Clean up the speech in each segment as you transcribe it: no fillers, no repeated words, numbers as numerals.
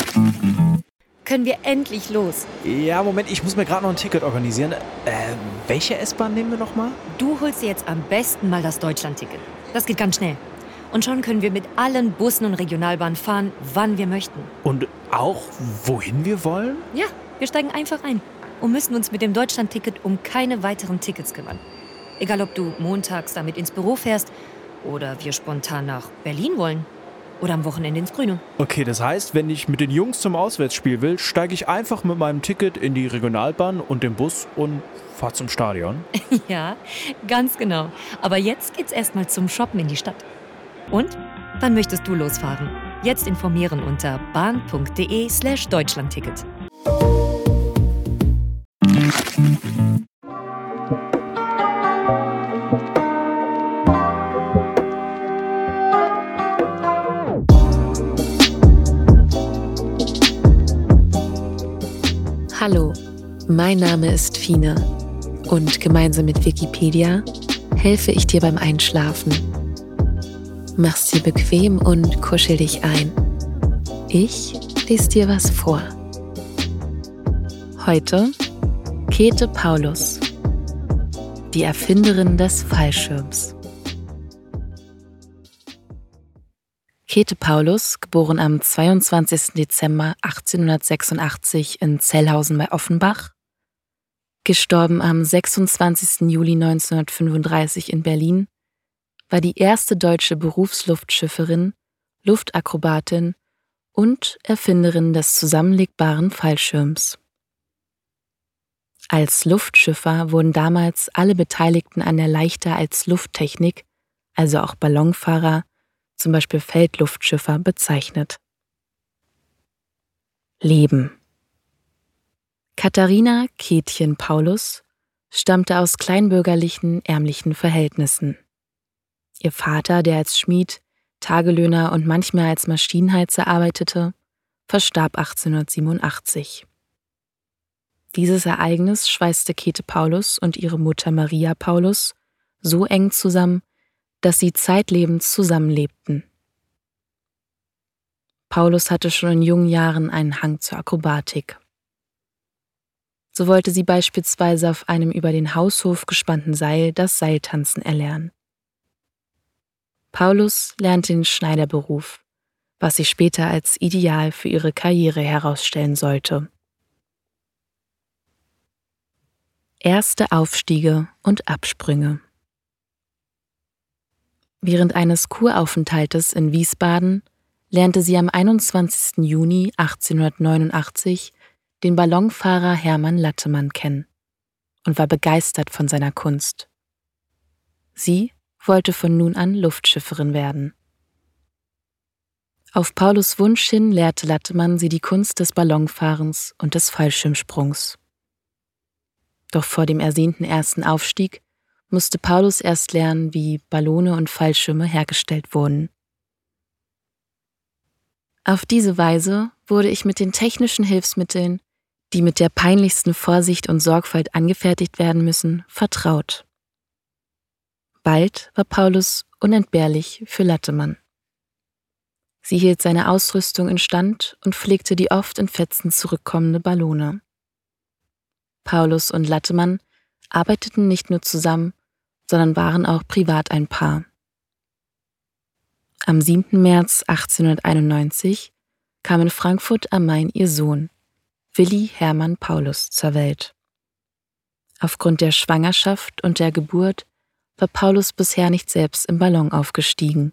Können wir endlich los? Ja, Moment, ich muss mir gerade noch ein Ticket organisieren. Welche S-Bahn nehmen wir nochmal? Du holst dir jetzt am besten mal das Deutschland-Ticket. Das geht ganz schnell. Und schon können wir mit allen Bussen und Regionalbahnen fahren, wann wir möchten. Und auch, wohin wir wollen? Ja, wir steigen einfach ein und müssen uns mit dem Deutschland-Ticket um keine weiteren Tickets kümmern. Egal, ob du montags damit ins Büro fährst oder wir spontan nach Berlin wollen. Oder am Wochenende ins Grüne. Okay, das heißt, wenn ich mit den Jungs zum Auswärtsspiel will, steige ich einfach mit meinem Ticket in die Regionalbahn und den Bus und fahre zum Stadion. Ja, ganz genau. Aber jetzt geht's erstmal zum Shoppen in die Stadt. Und? Wann möchtest du losfahren? Jetzt informieren unter bahn.de/Deutschlandticket. Hallo, mein Name ist Fine und gemeinsam mit Wikipedia helfe ich dir beim Einschlafen. Mach's dir bequem und kuschel dich ein. Ich lese dir was vor. Heute Käthe Paulus, die Erfinderin des Fallschirms. Käthe Paulus, geboren am 22. Dezember 1886 in Zellhausen bei Offenbach, gestorben am 26. Juli 1935 in Berlin, war die erste deutsche Berufsluftschifferin, Luftakrobatin und Erfinderin des zusammenlegbaren Fallschirms. Als Luftschiffer wurden damals alle Beteiligten an der Leichter als Lufttechnik, also auch Ballonfahrer, zum Beispiel Feldluftschiffer, bezeichnet. Leben. Katharina Käthchen Paulus stammte aus kleinbürgerlichen, ärmlichen Verhältnissen. Ihr Vater, der als Schmied, Tagelöhner und manchmal als Maschinenheizer arbeitete, verstarb 1887. Dieses Ereignis schweißte Käthe Paulus und ihre Mutter Maria Paulus so eng zusammen, dass sie zeitlebens zusammenlebten. Paulus hatte schon in jungen Jahren einen Hang zur Akrobatik. So wollte sie beispielsweise auf einem über den Haushof gespannten Seil das Seiltanzen erlernen. Paulus lernte den Schneiderberuf, was sich später als Ideal für ihre Karriere herausstellen sollte. Erste Aufstiege und Absprünge. Während eines Kuraufenthaltes in Wiesbaden lernte sie am 21. Juni 1889 den Ballonfahrer Hermann Lattemann kennen und war begeistert von seiner Kunst. Sie wollte von nun an Luftschifferin werden. Auf Paulus Wunsch hin lehrte Lattemann sie die Kunst des Ballonfahrens und des Fallschirmsprungs. Doch vor dem ersehnten ersten Aufstieg musste Paulus erst lernen, wie Ballone und Fallschirme hergestellt wurden. Auf diese Weise wurde ich mit den technischen Hilfsmitteln, die mit der peinlichsten Vorsicht und Sorgfalt angefertigt werden müssen, vertraut. Bald war Paulus unentbehrlich für Lattemann. Sie hielt seine Ausrüstung instand und pflegte die oft in Fetzen zurückkommende Ballone. Paulus und Lattemann arbeiteten nicht nur zusammen, sondern waren auch privat ein Paar. Am 7. März 1891 kam in Frankfurt am Main ihr Sohn, Willi Hermann Paulus, zur Welt. Aufgrund der Schwangerschaft und der Geburt war Paulus bisher nicht selbst im Ballon aufgestiegen.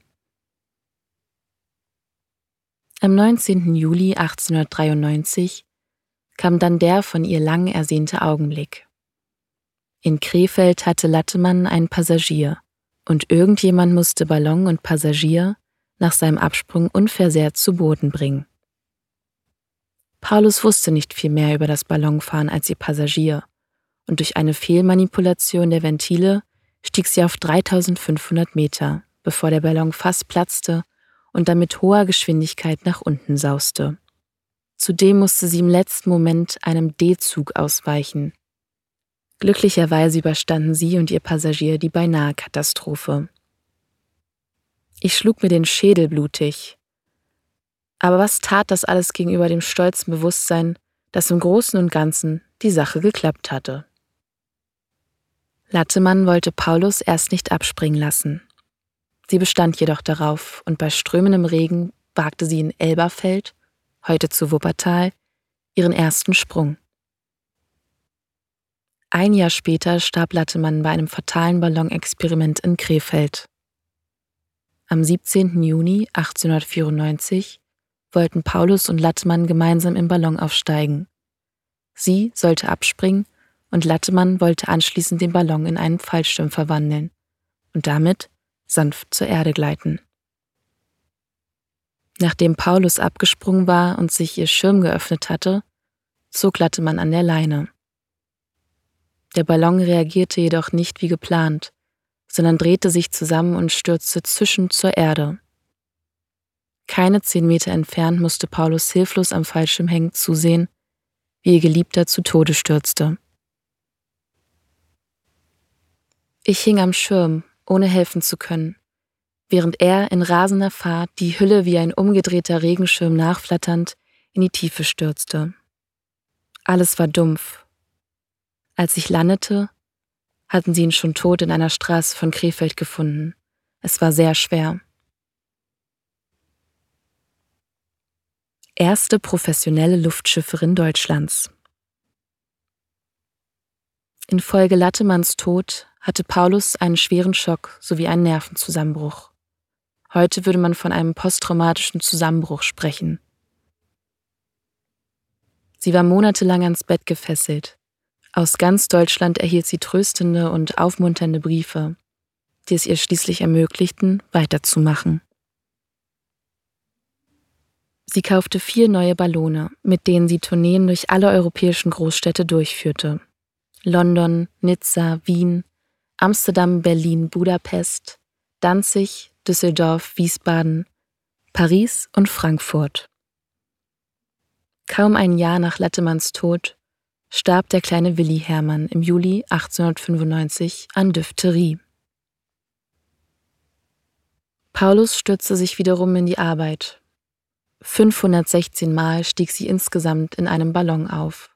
Am 19. Juli 1893 kam dann der von ihr lang ersehnte Augenblick. In Krefeld hatte Lattemann einen Passagier und irgendjemand musste Ballon und Passagier nach seinem Absprung unversehrt zu Boden bringen. Paulus wusste nicht viel mehr über das Ballonfahren als ihr Passagier und durch eine Fehlmanipulation der Ventile stieg sie auf 3500 Meter, bevor der Ballon fast platzte und dann mit hoher Geschwindigkeit nach unten sauste. Zudem musste sie im letzten Moment einem D-Zug ausweichen. Glücklicherweise überstanden sie und ihr Passagier die beinahe Katastrophe. Ich schlug mir den Schädel blutig. Aber was tat das alles gegenüber dem stolzen Bewusstsein, dass im Großen und Ganzen die Sache geklappt hatte? Lattemann wollte Paulus erst nicht abspringen lassen. Sie bestand jedoch darauf und bei strömendem Regen wagte sie in Elberfeld, heute zu Wuppertal, ihren ersten Sprung. Ein Jahr später starb Lattemann bei einem fatalen Ballonexperiment in Krefeld. Am 17. Juni 1894 wollten Paulus und Lattemann gemeinsam im Ballon aufsteigen. Sie sollte abspringen und Lattemann wollte anschließend den Ballon in einen Fallschirm verwandeln und damit sanft zur Erde gleiten. Nachdem Paulus abgesprungen war und sich ihr Schirm geöffnet hatte, zog Lattemann an der Leine. Der Ballon reagierte jedoch nicht wie geplant, sondern drehte sich zusammen und stürzte zischend zur Erde. Keine 10 Meter entfernt musste Paulus hilflos am Fallschirm hängend zusehen, wie ihr Geliebter zu Tode stürzte. Ich hing am Schirm, ohne helfen zu können, während er in rasender Fahrt, die Hülle wie ein umgedrehter Regenschirm nachflatternd, in die Tiefe stürzte. Alles war dumpf. Als ich landete, hatten sie ihn schon tot in einer Straße von Krefeld gefunden. Es war sehr schwer. Erste professionelle Luftschifferin Deutschlands. Infolge Lattemanns Tod hatte Paulus einen schweren Schock sowie einen Nervenzusammenbruch. Heute würde man von einem posttraumatischen Zusammenbruch sprechen. Sie war monatelang ans Bett gefesselt. Aus ganz Deutschland erhielt sie tröstende und aufmunternde Briefe, die es ihr schließlich ermöglichten, weiterzumachen. Sie kaufte 4 neue Ballone, mit denen sie Tourneen durch alle europäischen Großstädte durchführte. London, Nizza, Wien, Amsterdam, Berlin, Budapest, Danzig, Düsseldorf, Wiesbaden, Paris und Frankfurt. Kaum ein Jahr nach Lattemanns Tod starb der kleine Willi Hermann im Juli 1895 an Diphtherie. Paulus stürzte sich wiederum in die Arbeit. 516 Mal stieg sie insgesamt in einem Ballon auf.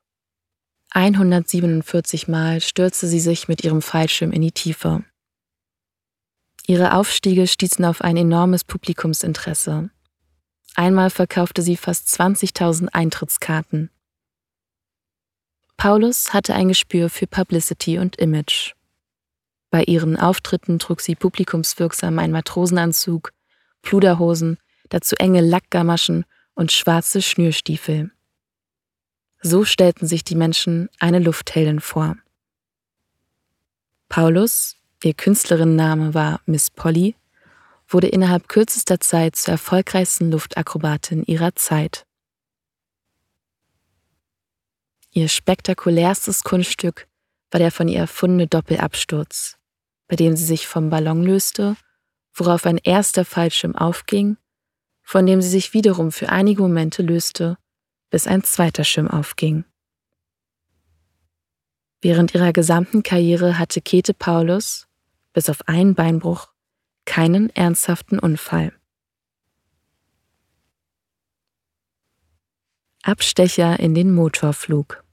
147 Mal stürzte sie sich mit ihrem Fallschirm in die Tiefe. Ihre Aufstiege stießen auf ein enormes Publikumsinteresse. Einmal verkaufte sie fast 20.000 Eintrittskarten. Paulus hatte ein Gespür für Publicity und Image. Bei ihren Auftritten trug sie publikumswirksam einen Matrosenanzug, Pluderhosen, dazu enge Lackgamaschen und schwarze Schnürstiefel. So stellten sich die Menschen eine Luftheldin vor. Paulus, ihr Künstlerinnenname war Miss Polly, wurde innerhalb kürzester Zeit zur erfolgreichsten Luftakrobatin ihrer Zeit. Ihr spektakulärstes Kunststück war der von ihr erfundene Doppelabsturz, bei dem sie sich vom Ballon löste, worauf ein erster Fallschirm aufging, von dem sie sich wiederum für einige Momente löste, bis ein zweiter Schirm aufging. Während ihrer gesamten Karriere hatte Käthe Paulus, bis auf einen Beinbruch, keinen ernsthaften Unfall. Abstecher in den Motorflug.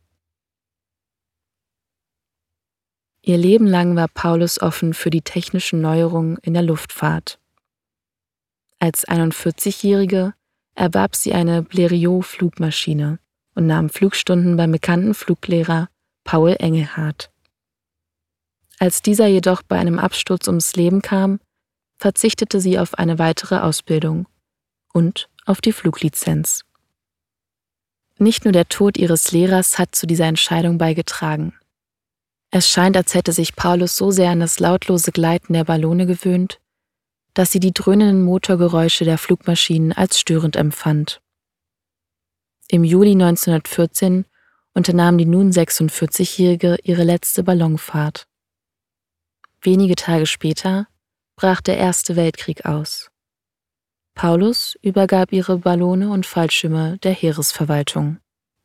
Ihr Leben lang war Paulus offen für die technischen Neuerungen in der Luftfahrt. Als 41-Jährige erwarb sie eine Blériot-Flugmaschine und nahm Flugstunden beim bekannten Fluglehrer Paul Engelhardt. Als dieser jedoch bei einem Absturz ums Leben kam, verzichtete sie auf eine weitere Ausbildung und auf die Fluglizenz. Nicht nur der Tod ihres Lehrers hat zu dieser Entscheidung beigetragen. Es scheint, als hätte sich Paulus so sehr an das lautlose Gleiten der Ballone gewöhnt, dass sie die dröhnenden Motorgeräusche der Flugmaschinen als störend empfand. Im Juli 1914 unternahm die nun 46-Jährige ihre letzte Ballonfahrt. Wenige Tage später brach der Erste Weltkrieg aus. Paulus übergab ihre Ballone und Fallschirme der Heeresverwaltung.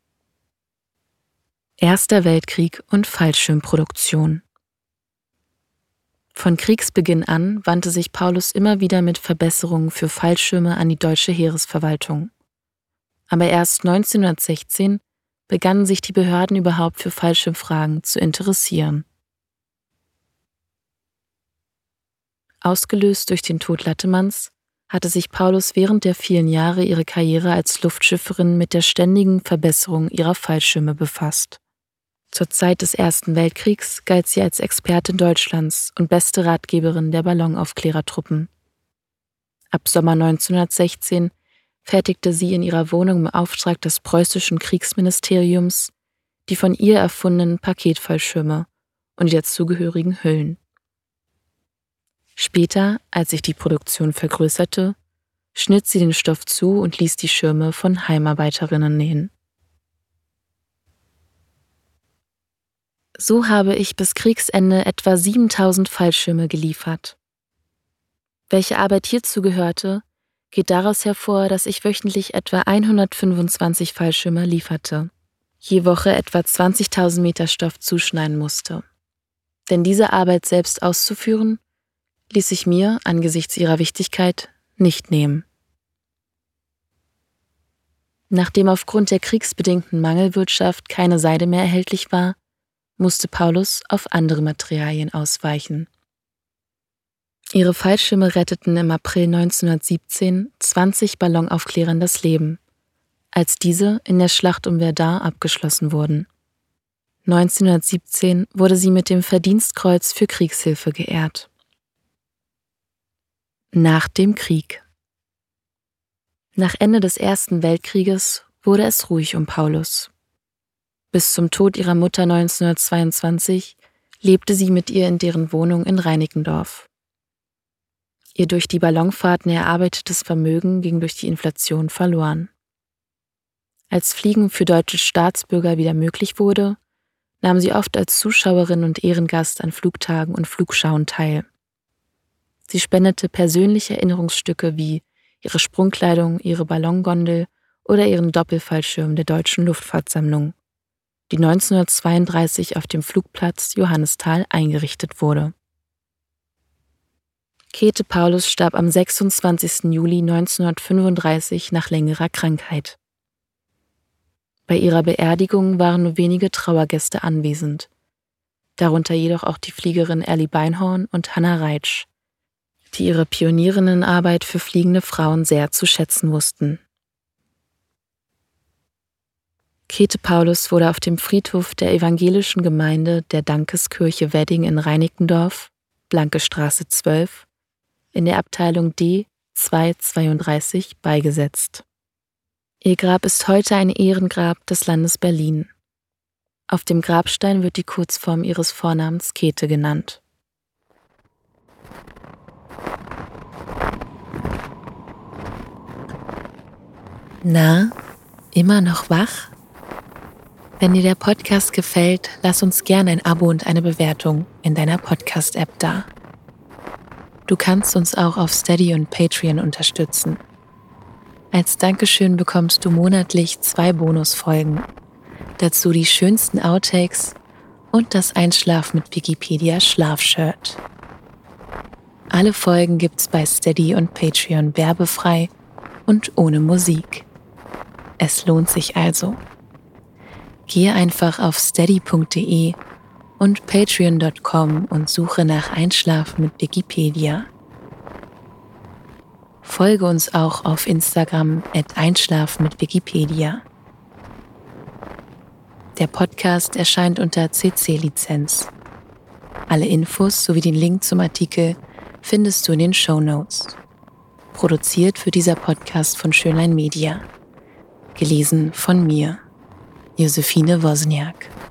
Erster Weltkrieg und Fallschirmproduktion. Von Kriegsbeginn an wandte sich Paulus immer wieder mit Verbesserungen für Fallschirme an die deutsche Heeresverwaltung. Aber erst 1916 begannen sich die Behörden überhaupt für Fallschirmfragen zu interessieren. Ausgelöst durch den Tod Lattemanns hatte sich Paulus während der vielen Jahre ihre Karriere als Luftschifferin mit der ständigen Verbesserung ihrer Fallschirme befasst. Zur Zeit des Ersten Weltkriegs galt sie als Expertin Deutschlands und beste Ratgeberin der Ballonaufklärertruppen. Ab Sommer 1916 fertigte sie in ihrer Wohnung im Auftrag des preußischen Kriegsministeriums die von ihr erfundenen Paketfallschirme und die dazugehörigen Hüllen. Später, als sich die Produktion vergrößerte, schnitt sie den Stoff zu und ließ die Schirme von Heimarbeiterinnen nähen. So habe ich bis Kriegsende etwa 7000 Fallschirme geliefert. Welche Arbeit hierzu gehörte, geht daraus hervor, dass ich wöchentlich etwa 125 Fallschirme lieferte, je Woche etwa 20.000 Meter Stoff zuschneiden musste. Denn diese Arbeit selbst auszuführen, ließ sich mir, angesichts ihrer Wichtigkeit, nicht nehmen. Nachdem aufgrund der kriegsbedingten Mangelwirtschaft keine Seide mehr erhältlich war, musste Paulus auf andere Materialien ausweichen. Ihre Fallschirme retteten im April 1917 20 Ballonaufklärern das Leben, als diese in der Schlacht um Verdun abgeschlossen wurden. 1917 wurde sie mit dem Verdienstkreuz für Kriegshilfe geehrt. Nach dem Krieg. Nach Ende des Ersten Weltkrieges wurde es ruhig um Paulus. Bis zum Tod ihrer Mutter 1922 lebte sie mit ihr in deren Wohnung in Reinickendorf. Ihr durch die Ballonfahrten erarbeitetes Vermögen ging durch die Inflation verloren. Als Fliegen für deutsche Staatsbürger wieder möglich wurde, nahm sie oft als Zuschauerin und Ehrengast an Flugtagen und Flugschauen teil. Sie spendete persönliche Erinnerungsstücke wie ihre Sprungkleidung, ihre Ballongondel oder ihren Doppelfallschirm der Deutschen Luftfahrtsammlung, die 1932 auf dem Flugplatz Johannisthal eingerichtet wurde. Käthe Paulus starb am 26. Juli 1935 nach längerer Krankheit. Bei ihrer Beerdigung waren nur wenige Trauergäste anwesend, darunter jedoch auch die Fliegerin Elli Beinhorn und Hanna Reitsch, die ihre Pionierinnenarbeit für fliegende Frauen sehr zu schätzen wussten. Käthe Paulus wurde auf dem Friedhof der evangelischen Gemeinde der Dankeskirche Wedding in Reinickendorf, Blanke Straße 12, in der Abteilung D 232 beigesetzt. Ihr Grab ist heute ein Ehrengrab des Landes Berlin. Auf dem Grabstein wird die Kurzform ihres Vornamens Käthe genannt. Na, immer noch wach? Wenn dir der Podcast gefällt, lass uns gerne ein Abo und eine Bewertung in deiner Podcast-App da. Du kannst uns auch auf Steady und Patreon unterstützen. Als Dankeschön bekommst du monatlich 2 Bonusfolgen, dazu die schönsten Outtakes und das Einschlaf mit Wikipedia Schlafshirt. Alle Folgen gibt's bei Steady und Patreon werbefrei und ohne Musik. Es lohnt sich also. Gehe einfach auf steady.de und patreon.com und suche nach Einschlafen mit Wikipedia. Folge uns auch auf Instagram @Einschlafen mit Wikipedia. Der Podcast erscheint unter CC-Lizenz. Alle Infos sowie den Link zum Artikel findest du in den Shownotes. Produziert wird dieser Podcast von Schönlein Media. Gelesen von mir, Josephine Wozniak.